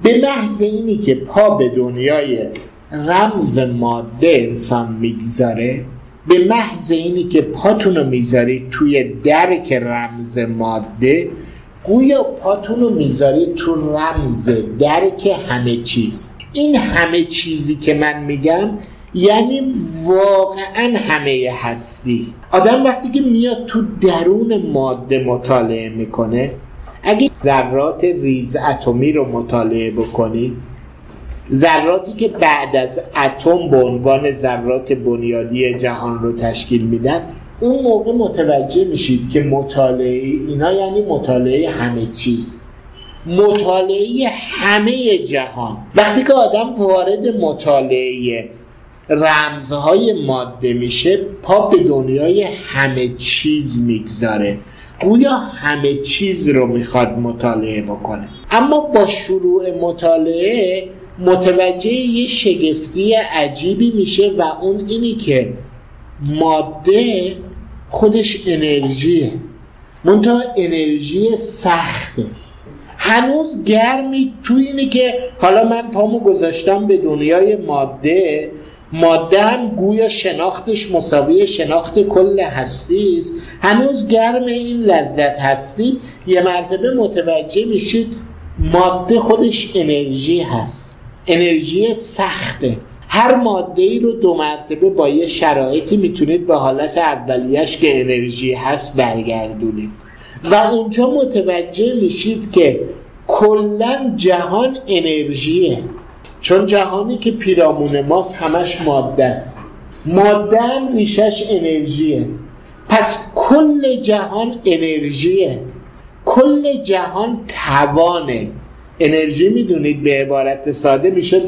به محض اینی که پا به دنیای رمز ماده انسان میگذاره، به محض اینی که پاتونو میذارید توی درک رمز ماده، گویا پاتونو میذارید تو رمز درک همه چیز. این همه چیزی که من میگم یعنی واقعا همه هستی. آدم وقتی که میاد تو درون ماده مطالعه میکنه، اگه ذرات ریز اتمی رو مطالعه بکنید، ذراتی که بعد از اتم به عنوان ذرات بنیادی جهان رو تشکیل میدن، اون موقع متوجه میشید که مطالعه اینا یعنی مطالعه همه چیز، مطالعه همه جهان. وقتی که آدم وارد مطالعه رمزهای ماده میشه، پا به دنیای همه چیز میگذاره، گویا همه چیز رو میخواد مطالعه بکنه. اما با شروع مطالعه متوجه یه شگفتی عجیبی میشه و اون اینی که ماده خودش انرژیه، منتها انرژی سخته. هنوز گرمی تو اینی که حالا من پامو گذاشتم به دنیای ماده، ماده هم گویا شناختش مساوی شناخت کل هستی است. هنوز گرم این لذت هستی، یه مرتبه متوجه میشید ماده خودش انرژی هست، انرژی سخته. هر ماده ای رو دو مرتبه با یه شرایطی میتونید به حالت اولیش که انرژی هست برگردونید و اونجا متوجه میشید که کلاً جهان انرژیه. چون جهانی که پیرامون ماست همش ماده است، ماده هم ریشش انرژیه، پس کل جهان انرژیه، کل جهان توانه. انرژی میدونید به عبارت ساده میشه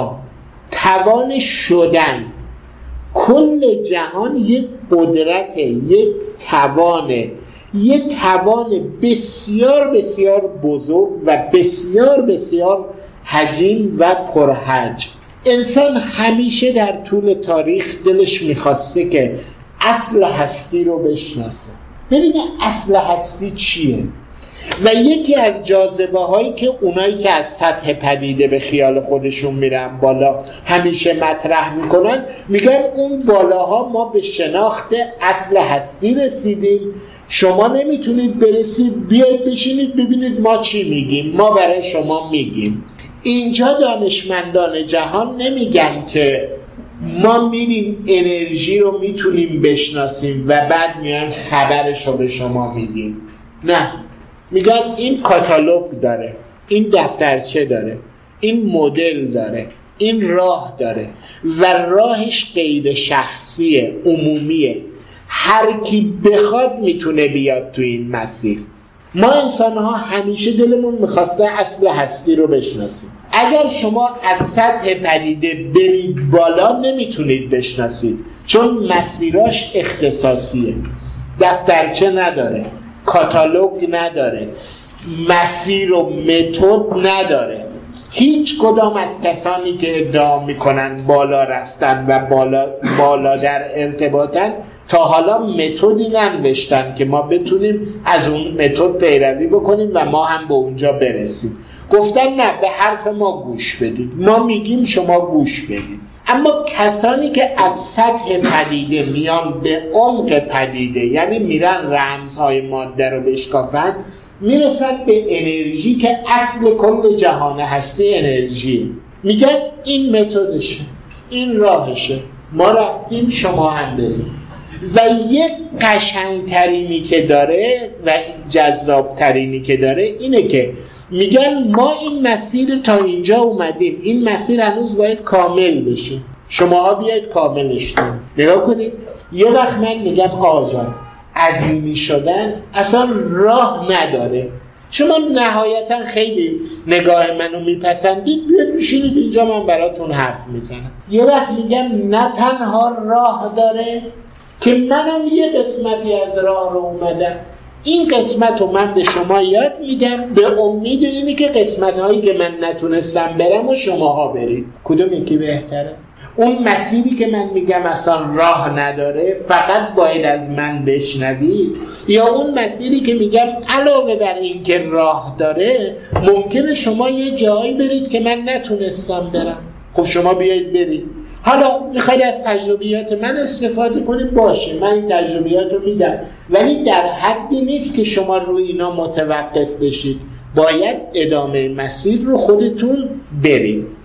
توان شدن. کل جهان یک قدرته، یک توانه، یک توان بسیار بسیار بزرگ و بسیار بسیار حجیم و پرحجم. انسان همیشه در طول تاریخ دلش میخواسته که اصل هستی رو بشناسه، ببینه اصل هستی چیه. و یکی از جاذبه هایی که اونایی که از سطح پدیده به خیال خودشون میرن بالا همیشه مطرح میکنن، میگن اون بالاها ما به شناخت اصل هستی رسیدیم، شما نمیتونید برسید، بیاید بشینید ببینید ما چی میگیم، ما برای شما میگیم. اینجا دانشمندان جهان نمیگن که ما میریم انرژی رو میتونیم بشناسیم و بعد میان خبرش رو به شما میدیم. نه، میگن این کاتالوگ داره، این دفترچه داره، این مدل داره، این راه داره و راهش غیر شخصیه، عمومیه، هر کی بخواد میتونه بیاد تو این مسیر. ما انسان ها همیشه دلمون میخواسته اصل هستی رو بشناسیم. اگر شما از سطح پدیده برید بالا نمیتونید بشناسید، چون مسیراش اختصاصیه، دفترچه نداره، کاتالوگ نداره، مسیر و متد نداره. هیچ کدام از کسانی که ادعا میکنن بالا رفتن و بالا در ارتباطن تا حالا متدی ننوشتن که ما بتونیم از اون متد پیروی بکنیم و ما هم به اونجا برسیم. گفتن نه، به حرف ما گوش بدید، ما میگیم شما گوش بدید. اما کسانی که از سطح پدیده میان به عمق پدیده، یعنی میرن رمزهای ماده رو بشکافن، میرسن به انرژی که اصل کل جهان هستی انرژی. میگن این متدشه، این راهشه، ما رفتیم شما هم بریم. و یک قشنگترینی که داره و جذابترینی که داره اینه که میگن ما این مسیر تا اینجا اومدیم، این مسیر هنوز باید کامل بشه، شما بیاید کاملش کنید. نگاه کنید، یه وقت من میگم آجان عظیمی شدن اصلا راه نداره، شما نهایتا خیلی نگاه منو میپسندید، بیاید بشینید اینجا من براتون حرف میزنم. یه وقت میگم نه تنها راه داره که منم یه قسمتی از راه رو اومدم، این قسمت رو من به شما یاد میدم به امید اینی که قسمت هایی که من نتونستم برم و شماها برید. کدوم یکی بهتره؟ اون مسیری که من میگم اصلا راه نداره فقط باید از من بشنوید، یا اون مسیری که میگم علاوه بر این که راه داره ممکنه شما یه جایی برید که من نتونستم برم، خب شما بیایید برید. حالا میخواید از تجربیات من استفاده کنید، باشه من این تجربیات رو میدم، ولی در حدی نیست که شما روی اینا متوقف بشید، باید ادامه مسیر رو خودتون برید.